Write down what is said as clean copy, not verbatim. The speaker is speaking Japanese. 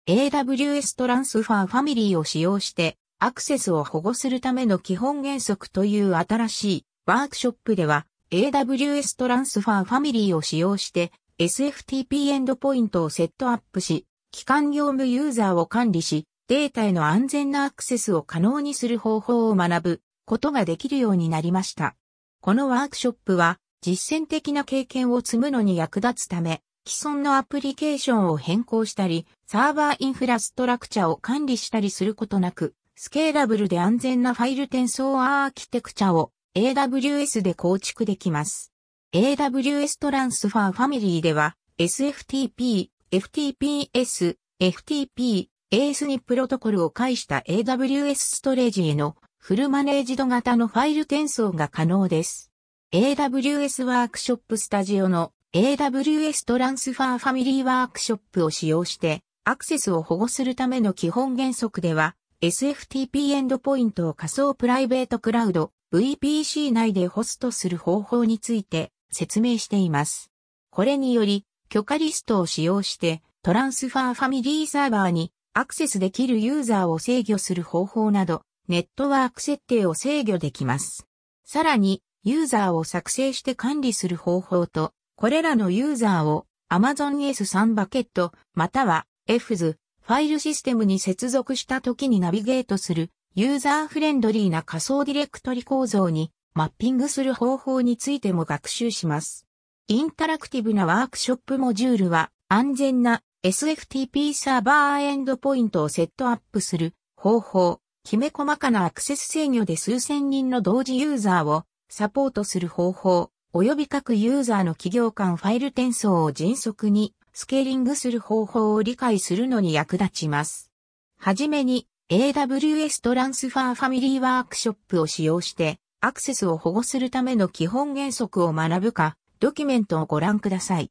AWS トランスファーファミリーを使用してアクセスを保護するための基本原則という新しいワークショップでは AWS トランスファーファミリーを使用して SFTP エンドポイントをセットアップし、基幹業務ユーザーを管理し、データへの安全なアクセスを可能にする方法を学ぶことができるようになりました。このワークショップは実践的な経験を積むのに役立つため、既存のアプリケーションを変更したり、サーバーインフラストラクチャを管理したりすることなく、スケーラブルで安全なファイル転送アーキテクチャを AWS で構築できます。AWS トランスファーファミリーでは SFTP、FTPS、FTP、ASNI プロトコルを介した AWS ストレージへのフルマネージド型のファイル転送が可能です。AWS ワークショップスタジオの AWS トランスファーファミリーワークショップを使用してアクセスを保護するための基本原則では SFTP エンドポイントを仮想プライベートクラウド VPC 内でホストする方法について説明しています。これにより許可リストを使用してトランスファーファミリーサーバーにアクセスできるユーザーを制御する方法などネットワーク設定を制御できます。さらにユーザーを作成して管理する方法とこれらのユーザーを Amazon S3 バケットまたは FS ファイルシステムに接続した時にナビゲートするユーザーフレンドリーな仮想ディレクトリ構造にマッピングする方法についても学習します。インタラクティブなワークショップモジュールは安全な SFTP サーバーエンドポイントをセットアップする方法、きめ細かなアクセス制御で数千人の同時ユーザーをサポートする方法、および各ユーザーの企業間ファイル転送を迅速にスケーリングする方法を理解するのに役立ちます。はじめに AWS トランスファーファミリーワークショップを使用してアクセスを保護するための基本原則を学ぶか、ドキュメントをご覧ください。